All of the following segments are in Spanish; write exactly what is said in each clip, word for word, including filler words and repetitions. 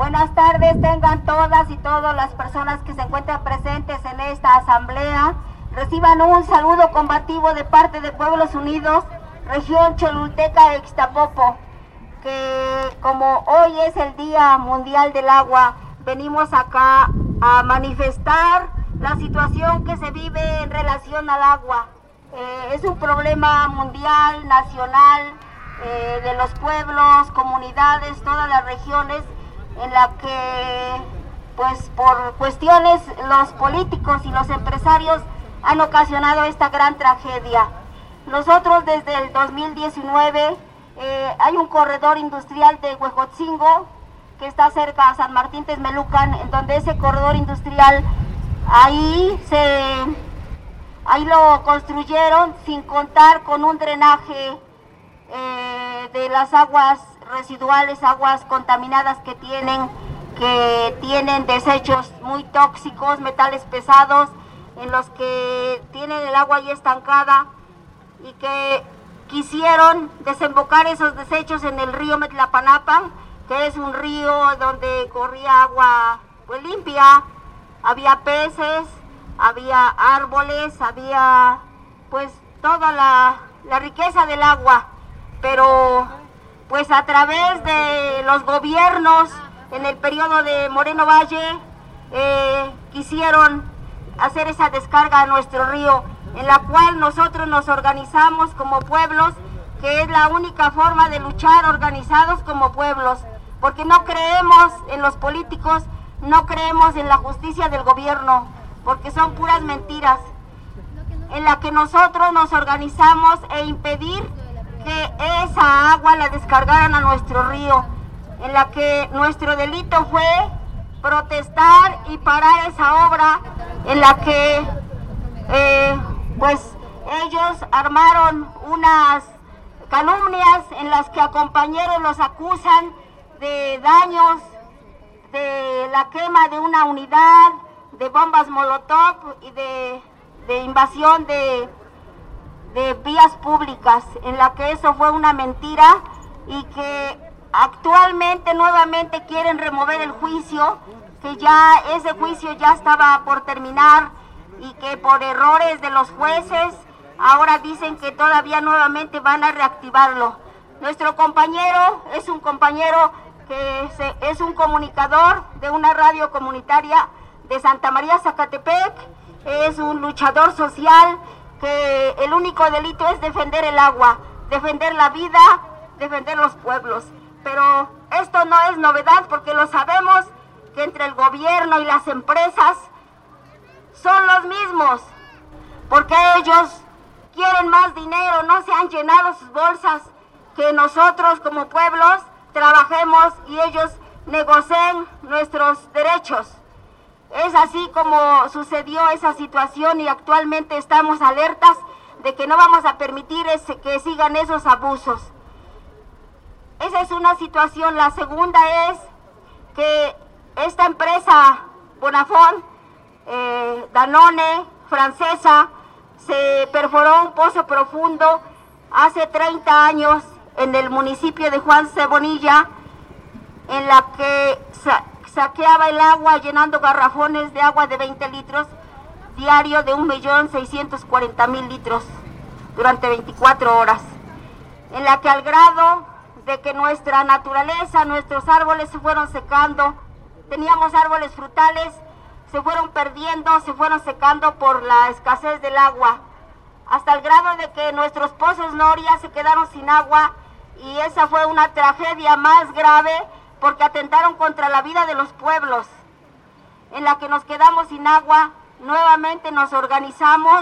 Buenas tardes, tengan todas y todas las personas que se encuentran presentes en esta asamblea. Reciban un saludo combativo de parte de Pueblos Unidos, región Cholulteca de Ixtapopo, que como hoy es el Día Mundial del Agua, venimos acá a manifestar la situación que se vive en relación al agua. Eh, es un problema mundial, nacional, eh, de los pueblos, comunidades, todas las regiones, en la que, pues, por cuestiones, los políticos y los empresarios han ocasionado esta gran tragedia. Nosotros desde el dos mil diecinueve eh, hay un corredor industrial de Huejotzingo que está cerca a San Martín Texmelucan, en donde ese corredor industrial ahí se ahí lo construyeron sin contar con un drenaje eh, de las aguas residuales, aguas contaminadas que tienen, que tienen desechos muy tóxicos, metales pesados, en los que tienen el agua ahí estancada, y que quisieron desembocar esos desechos en el río Metlapanapan, que es un río donde corría agua pues limpia, había peces, había árboles, había pues toda la, la riqueza del agua, pero pues a través de los gobiernos en el periodo de Moreno Valle eh, quisieron hacer esa descarga a nuestro río, en la cual nosotros nos organizamos como pueblos, que es la única forma de luchar organizados como pueblos, porque no creemos en los políticos, no creemos en la justicia del gobierno, porque son puras mentiras, en la que nosotros nos organizamos e impedir que esa agua la descargaran a nuestro río, en la que nuestro delito fue protestar y parar esa obra, en la que eh, pues ellos armaron unas calumnias en las que a compañeros los acusan de daños, de la quema de una unidad, de bombas molotov y de, de invasión de, de vías públicas, en la que eso fue una mentira, y que actualmente nuevamente quieren remover el juicio, que ya ese juicio ya estaba por terminar, y que por errores de los jueces ahora dicen que todavía nuevamente van a reactivarlo. Nuestro compañero es un compañero que se, es un comunicador de una radio comunitaria de Santa María Zacatepec, es un luchador social, que el único delito es defender el agua, defender la vida, defender los pueblos. Pero esto no es novedad, porque lo sabemos que entre el gobierno y las empresas son los mismos, porque ellos quieren más dinero, no se han llenado sus bolsas, que nosotros como pueblos trabajemos y ellos negocien nuestros derechos. Es así como sucedió esa situación, y actualmente estamos alertas de que no vamos a permitir ese, que sigan esos abusos. Esa es una situación. La segunda es que esta empresa Bonafont, eh, Danone, francesa, se perforó un pozo profundo hace treinta años en el municipio de Juan Cebonilla, en la que sa saqueaba el agua llenando garrafones de agua de veinte litros diario, de un millón seiscientos cuarenta mil litros durante veinticuatro horas, en la que al grado de que nuestra naturaleza, nuestros árboles se fueron secando, teníamos árboles frutales, se fueron perdiendo, se fueron secando por la escasez del agua, hasta el grado de que nuestros pozos Noria se quedaron sin agua, y esa fue una tragedia más grave, porque atentaron contra la vida de los pueblos, en la que nos quedamos sin agua. Nuevamente nos organizamos,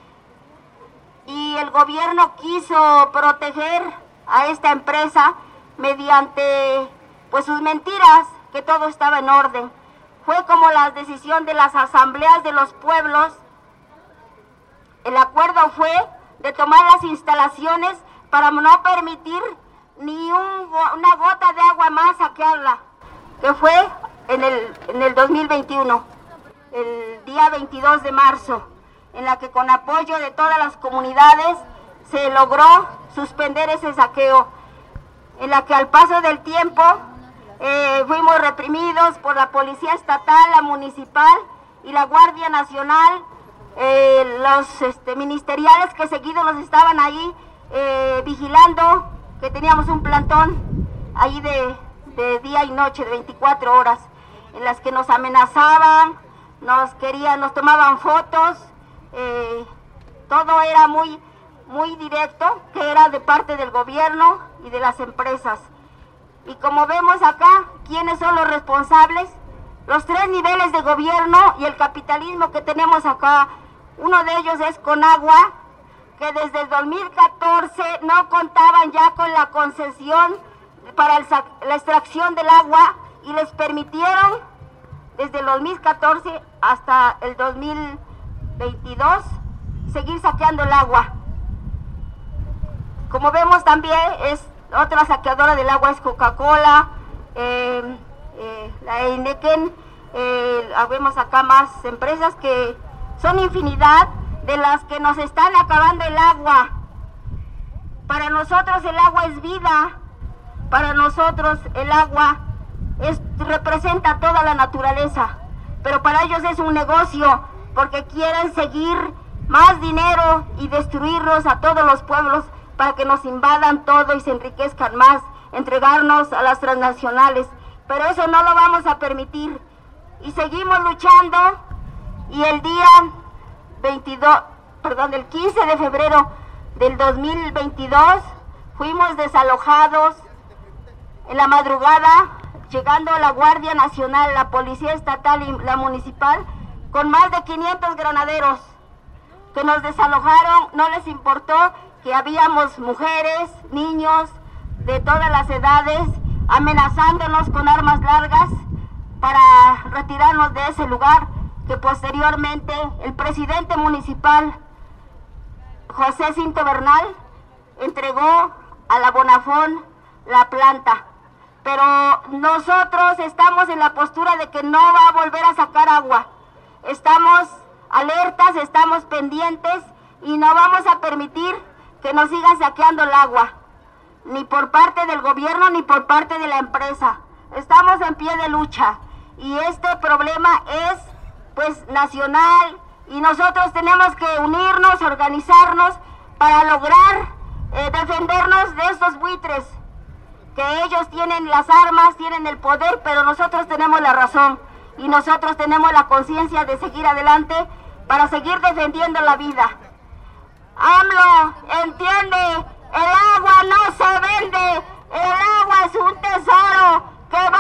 y el gobierno quiso proteger a esta empresa mediante pues sus mentiras, que todo estaba en orden. Fue como la decisión de las asambleas de los pueblos. El acuerdo fue de tomar las instalaciones para no permitir ni un, una gota de agua más saquearla, que fue en el, en el dos mil veintiuno, el día veintidós de marzo, en la que con apoyo de todas las comunidades se logró suspender ese saqueo, en la que al paso del tiempo eh, fuimos reprimidos por la Policía Estatal, la Municipal y la Guardia Nacional, eh, los este, ministeriales que seguido nos estaban ahí eh, vigilando, que teníamos un plantón ahí de, de día y noche, de veinticuatro horas, en las que nos amenazaban, nos querían, nos tomaban fotos, eh, todo era muy, muy directo, que era de parte del gobierno y de las empresas. Y como vemos acá, ¿quiénes son los responsables? Los tres niveles de gobierno y el capitalismo que tenemos acá. Uno de ellos es Conagua, que desde el dos mil catorce no contaban ya con la concesión para el, la extracción del agua y les permitieron desde el dos mil catorce hasta el dos mil veintidós seguir saqueando el agua. Como vemos también es otra saqueadora del agua es Coca-Cola, eh, eh, la Heineken, eh, vemos acá más empresas que son infinidad de las que nos están acabando el agua. Para nosotros el agua es vida, para nosotros el agua es, representa toda la naturaleza, pero para ellos es un negocio porque quieren seguir más dinero y destruirnos a todos los pueblos para que nos invadan todo y se enriquezcan más, entregarnos a las transnacionales. Pero eso no lo vamos a permitir. Y seguimos luchando y el día veintidós, perdón, el quince de febrero del dos mil veintidós fuimos desalojados en la madrugada, llegando a la Guardia Nacional, la Policía Estatal y la Municipal, con más de quinientos granaderos que nos desalojaron. No les importó que habíamos mujeres, niños de todas las edades amenazándonos con armas largas para retirarnos de ese lugar, que posteriormente el presidente municipal José Cinto Bernal entregó a la Bonafón la planta. Pero nosotros estamos en la postura de que no va a volver a sacar agua. Estamos alertas, estamos pendientes y no vamos a permitir que nos sigan saqueando el agua, ni por parte del gobierno ni por parte de la empresa. Estamos en pie de lucha y este problema es pues nacional y nosotros tenemos que unirnos, organizarnos para lograr eh, defendernos de estos buitres, que ellos tienen las armas, tienen el poder, pero nosotros tenemos la razón y nosotros tenemos la conciencia de seguir adelante para seguir defendiendo la vida. AMLO, entiende, el agua no se vende, el agua es un tesoro que va